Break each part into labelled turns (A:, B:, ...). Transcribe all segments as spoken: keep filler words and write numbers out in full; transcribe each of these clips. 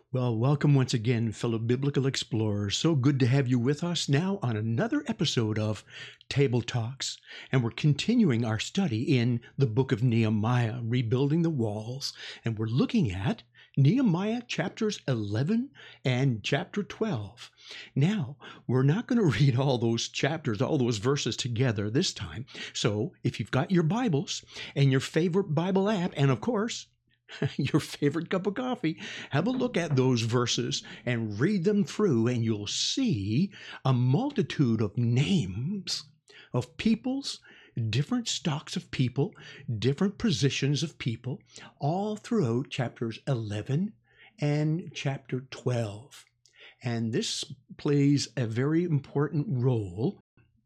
A: Well, welcome once again, fellow biblical explorers. So good to have you with us now on another episode of Table Talks. And we're continuing our study in the book of Nehemiah, rebuilding the walls. And we're looking at Nehemiah chapters eleven and chapter twelve. Now, we're not going to read all those chapters, all those verses together this time. So if you've got your Bibles and your favorite Bible app, and of course, your favorite cup of coffee, have a look at those verses and read them through, and you'll see a multitude of names of peoples, different stocks of people, different positions of people, all throughout chapters eleven and chapter twelve. And this plays a very important role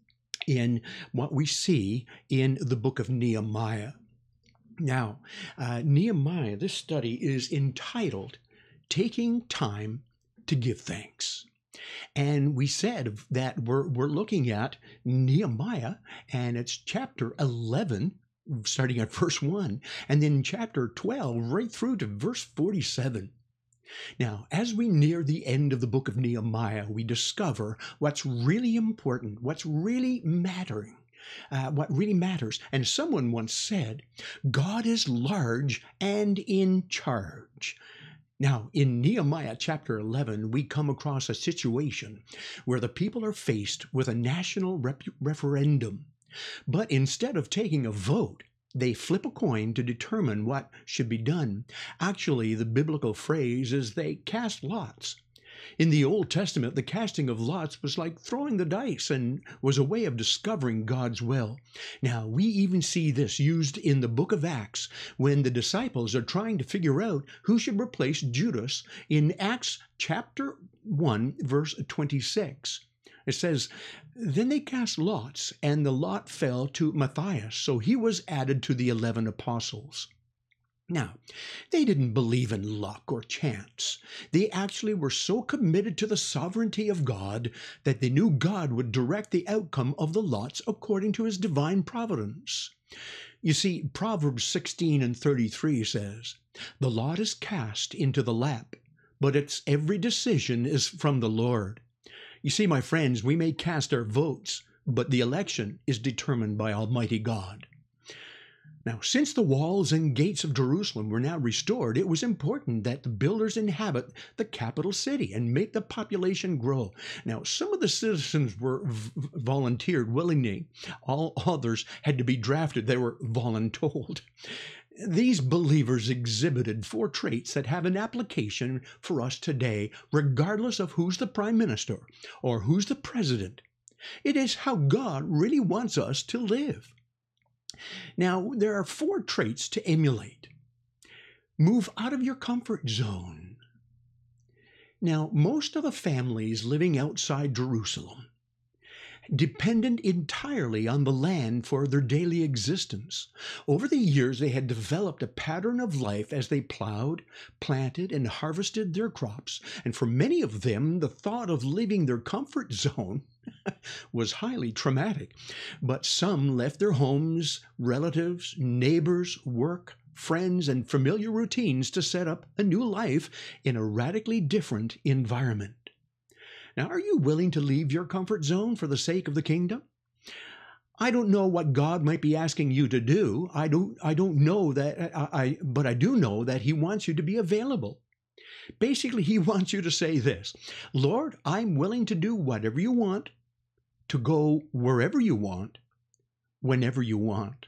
A: in what we see in the book of Nehemiah. Now, uh, Nehemiah, this study is entitled Taking Time to Give Thanks. And we said that we're, we're looking at Nehemiah, and it's chapter eleven, starting at verse one, and then chapter twelve, right through to verse forty-seven. Now, as we near the end of the book of Nehemiah, we discover what's really important, what's really mattering. Uh, what really matters. And someone once said, God is large and in charge. Now, in Nehemiah chapter eleven, we come across a situation where the people are faced with a national rep- referendum. But instead of taking a vote, they flip a coin to determine what should be done. Actually, the biblical phrase is they cast lots. In the Old Testament, the casting of lots was like throwing the dice and was a way of discovering God's will. Now, we even see this used in the book of Acts when the disciples are trying to figure out who should replace Judas in Acts chapter one, verse twenty-six. It says, Then they cast lots, and the lot fell to Matthias, so he was added to the eleven apostles. Now, they didn't believe in luck or chance. They actually were so committed to the sovereignty of God that they knew God would direct the outcome of the lots according to his divine providence. You see, Proverbs sixteen and thirty-three says, The lot is cast into the lap, but its every decision is from the Lord. You see, my friends, we may cast our votes, but the election is determined by Almighty God. Now, since the walls and gates of Jerusalem were now restored, it was important that the builders inhabit the capital city and make the population grow. Now, some of the citizens were v- volunteered willingly. All others had to be drafted. They were voluntold. These believers exhibited four traits that have an application for us today, regardless of who's the prime minister or who's the president. It is how God really wants us to live. Now, there are four traits to emulate. Move out of your comfort zone. Now, most of the families living outside Jerusalem dependent entirely on the land for their daily existence. Over the years, they had developed a pattern of life as they plowed, planted, and harvested their crops. And for many of them, the thought of leaving their comfort zone was highly traumatic. But some left their homes, relatives, neighbors, work, friends, and familiar routines to set up a new life in a radically different environment. Now, are you willing to leave your comfort zone for the sake of the kingdom? I don't know what God might be asking you to do. I don't, I don't know that, I, I, but I do know that he wants you to be available. Basically, he wants you to say this, Lord, I'm willing to do whatever you want, to go wherever you want, whenever you want.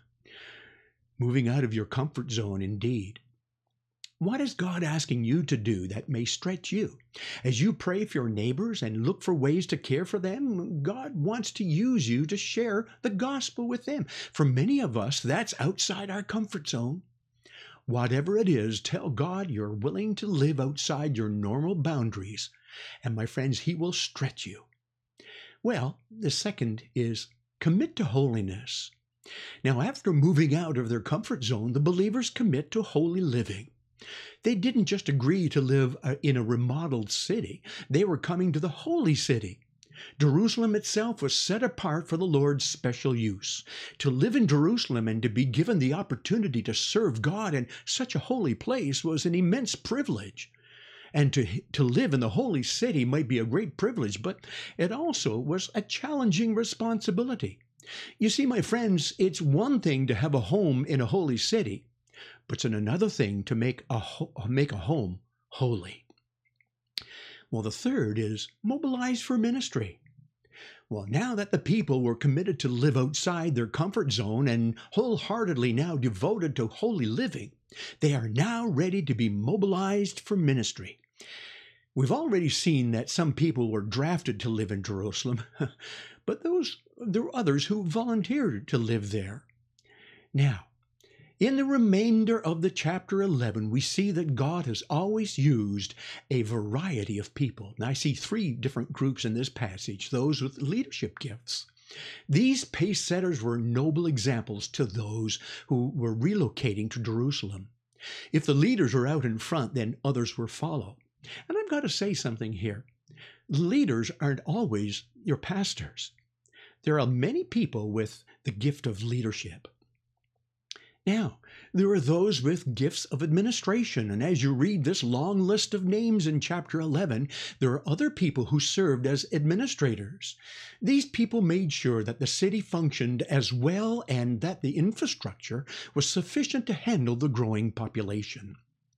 A: Moving out of your comfort zone, indeed. What is God asking you to do that may stretch you? As you pray for your neighbors and look for ways to care for them, God wants to use you to share the gospel with them. For many of us, that's outside our comfort zone. Whatever it is, tell God you're willing to live outside your normal boundaries, and my friends, he will stretch you. Well, the second is commit to holiness. Now, after moving out of their comfort zone, the believers commit to holy living. They didn't just agree to live in a remodeled city. They were coming to the holy city. Jerusalem itself was set apart for the Lord's special use. To live in Jerusalem and to be given the opportunity to serve God in such a holy place was an immense privilege. And to, to live in the holy city might be a great privilege, but it also was a challenging responsibility. You see, my friends, it's one thing to have a home in a holy city, but it's another thing to make a, ho- make a home holy. Well, the third is mobilize for ministry. Well, now that the people were committed to live outside their comfort zone and wholeheartedly now devoted to holy living, they are now ready to be mobilized for ministry. We've already seen that some people were drafted to live in Jerusalem, but those there were others who volunteered to live there. Now, in the remainder of the chapter eleven, we see that God has always used a variety of people. Now, I see three different groups in this passage, those with leadership gifts. These pace setters were noble examples to those who were relocating to Jerusalem. If the leaders were out in front, then others were follow. And I've got to say something here. Leaders aren't always your pastors. There are many people with the gift of leadership. Now, there are those with gifts of administration, and as you read this long list of names in chapter eleven, there are other people who served as administrators. These people made sure that the city functioned as well and that the infrastructure was sufficient to handle the growing population.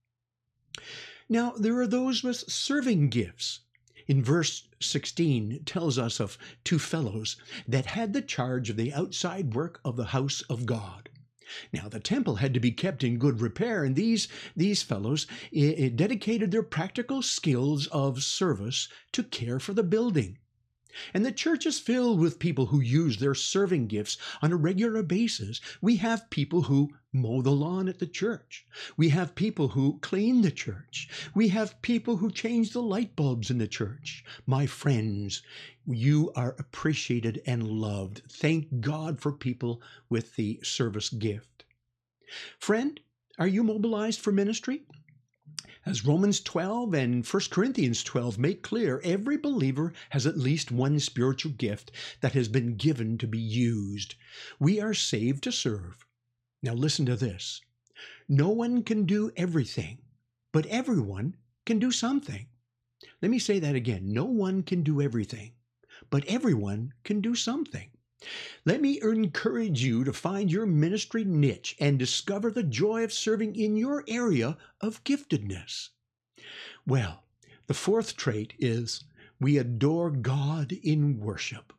A: Now, there are those with serving gifts. In verse sixteen, it tells us of two fellows that had the charge of the outside work of the house of God. Now, the temple had to be kept in good repair, and these, these fellows eh, dedicated their practical skills of service to care for the building. And the church is filled with people who use their serving gifts on a regular basis. We have people who mow the lawn at the church. We have people who clean the church. We have people who change the light bulbs in the church. My friends, you are appreciated and loved. Thank God for people with the service gift. Friend, are you mobilized for ministry? As Romans twelve and First Corinthians twelve make clear, every believer has at least one spiritual gift that has been given to be used. We are saved to serve. Now listen to this. No one can do everything, but everyone can do something. Let me say that again. No one can do everything, but everyone can do something. Let me encourage you to find your ministry niche and discover the joy of serving in your area of giftedness. Well, the fourth trait is we adore God in worship.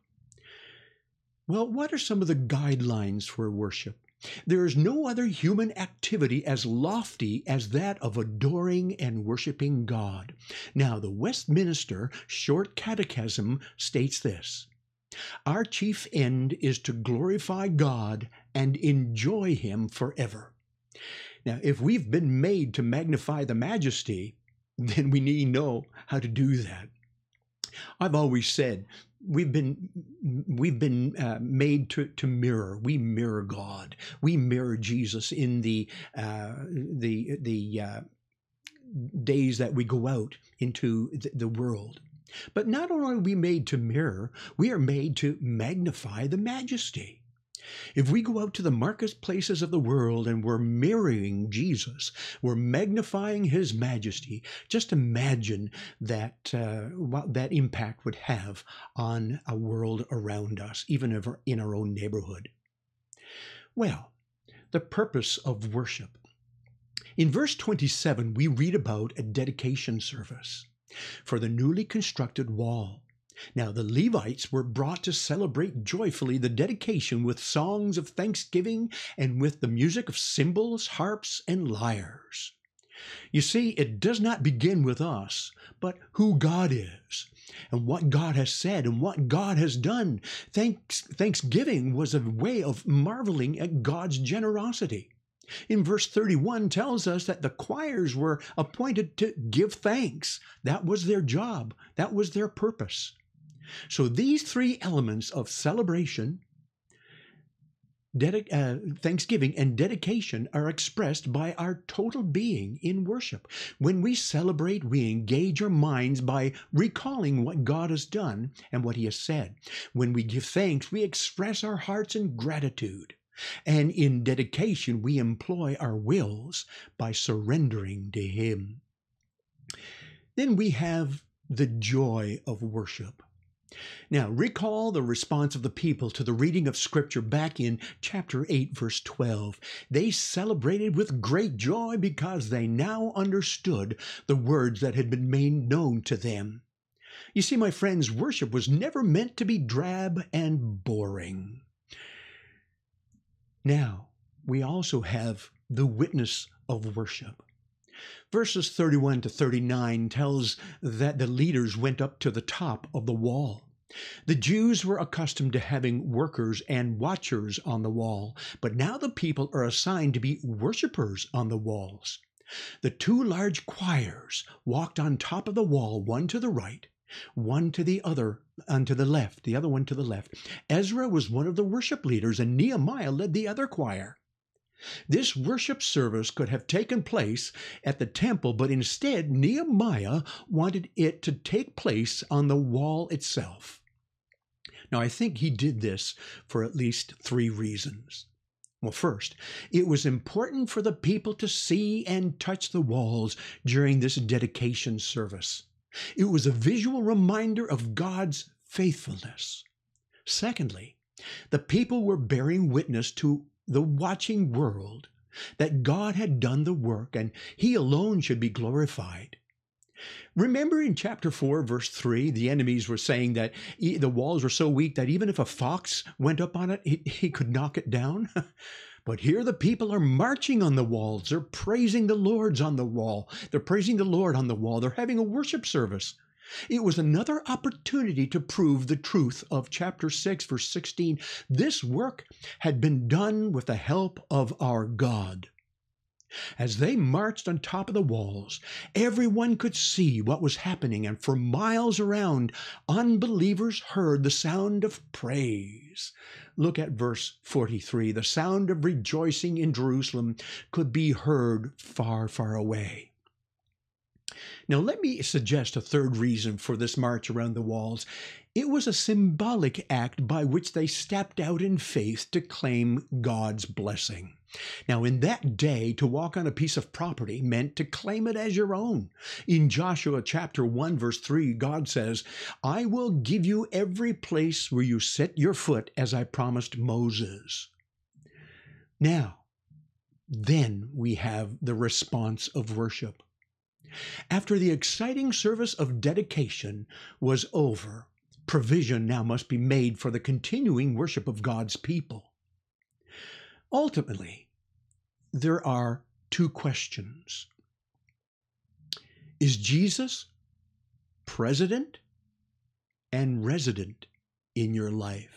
A: Well, what are some of the guidelines for worship? There is no other human activity as lofty as that of adoring and worshiping God. Now, the Westminster Short Catechism states this: our chief end is to glorify God and enjoy Him forever. Now, if we've been made to magnify the majesty, then we need to know how to do that. I've always said we've been we've been uh, made to to mirror. We mirror God. We mirror Jesus in the uh, the the uh, days that we go out into the, the world. But not only are we made to mirror, we are made to magnify the majesty. If we go out to the marketplaces of the world and we're mirroring Jesus, we're magnifying His majesty, just imagine that uh, what that impact would have on a world around us, even if in our own neighborhood. Well, the purpose of worship. In verse twenty-seven, we read about a dedication service for the newly constructed wall. Now the Levites were brought to celebrate joyfully the dedication with songs of thanksgiving and with the music of cymbals, harps, and lyres. You see, it does not begin with us, but who God is and what God has said and what God has done. Thanks, thanksgiving was a way of marveling at God's generosity. In verse thirty-one tells us that the choirs were appointed to give thanks. That was their job. That was their purpose. So these three elements of celebration, dedic- uh, thanksgiving, and dedication are expressed by our total being in worship. When we celebrate, we engage our minds by recalling what God has done and what He has said. When we give thanks, we express our hearts in gratitude. And in dedication, we employ our wills by surrendering to Him. Then we have the joy of worship. Now, recall the response of the people to the reading of Scripture back in chapter eight, verse twelve. They celebrated with great joy because they now understood the words that had been made known to them. You see, my friends, worship was never meant to be drab and boring. Now, we also have the witness of worship. Verses thirty-one to thirty-nine tells that the leaders went up to the top of the wall. The Jews were accustomed to having workers and watchers on the wall, but now the people are assigned to be worshipers on the walls. The two large choirs walked on top of the wall, one to the right, one to the other, and to the left, the other one to the left. Ezra was one of the worship leaders, and Nehemiah led the other choir. This worship service could have taken place at the temple, but instead Nehemiah wanted it to take place on the wall itself. Now, I think he did this for at least three reasons. Well, first, it was important for the people to see and touch the walls during this dedication service. It was a visual reminder of God's faithfulness. Secondly, the people were bearing witness to the watching world that God had done the work and He alone should be glorified. Remember in chapter four, verse three, the enemies were saying that the walls were so weak that even if a fox went up on it, he, he could knock it down. But here the people are marching on the walls. They're praising the Lord's on the wall. They're praising the Lord on the wall. They're having a worship service. It was another opportunity to prove the truth of chapter six, verse sixteen. This work had been done with the help of our God. As they marched on top of the walls, everyone could see what was happening, and for miles around, unbelievers heard the sound of praise. Look at verse forty-three. The sound of rejoicing in Jerusalem could be heard far, far away. Now, let me suggest a third reason for this march around the walls. It was a symbolic act by which they stepped out in faith to claim God's blessing. Now, in that day, to walk on a piece of property meant to claim it as your own. In Joshua chapter one, verse three, God says, "I will give you every place where you set your foot, as I promised Moses." Now, then we have the response of worship. After the exciting service of dedication was over, provision now must be made for the continuing worship of God's people. Ultimately, there are two questions. Is Jesus president and resident in your life?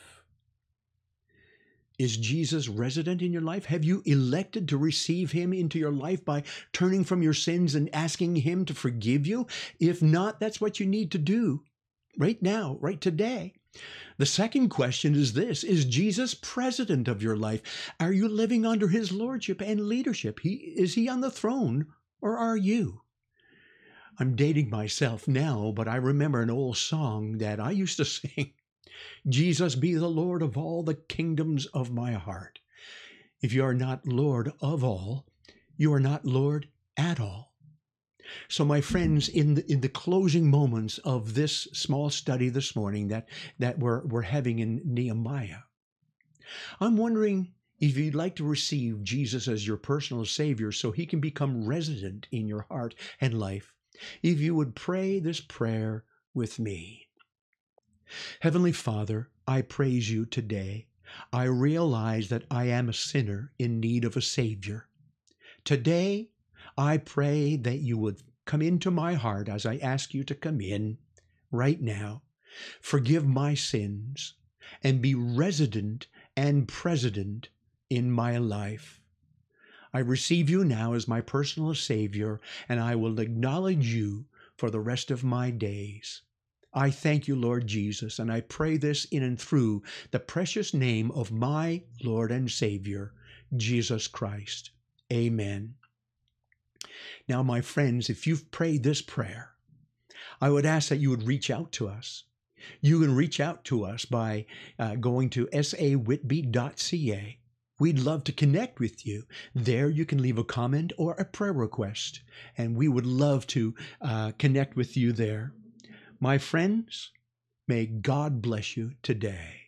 A: Is Jesus resident in your life? Have you elected to receive Him into your life by turning from your sins and asking Him to forgive you? If not, that's what you need to do right now, right today. The second question is this: is Jesus president of your life? Are you living under His lordship and leadership? He, is He on the throne, or are you? I'm dating myself now, but I remember an old song that I used to sing. Jesus be the Lord of all the kingdoms of my heart. If you are not Lord of all, you are not Lord at all. So, my friends, in the, in the closing moments of this small study this morning that, that we're, we're having in Nehemiah, I'm wondering if you'd like to receive Jesus as your personal Savior so He can become resident in your heart and life, if you would pray this prayer with me. Heavenly Father, I praise You today. I realize that I am a sinner in need of a Savior. Today, I pray that You would come into my heart as I ask You to come in right now. Forgive my sins and be resident and president in my life. I receive You now as my personal Savior, and I will acknowledge You for the rest of my days. I thank You, Lord Jesus, and I pray this in and through the precious name of my Lord and Savior, Jesus Christ. Amen. Now, my friends, if you've prayed this prayer, I would ask that you would reach out to us. You can reach out to us by uh, going to s a whitby dot c a We'd love to connect with you. There you can leave a comment or a prayer request, and we would love to uh, connect with you there. My friends, may God bless you today.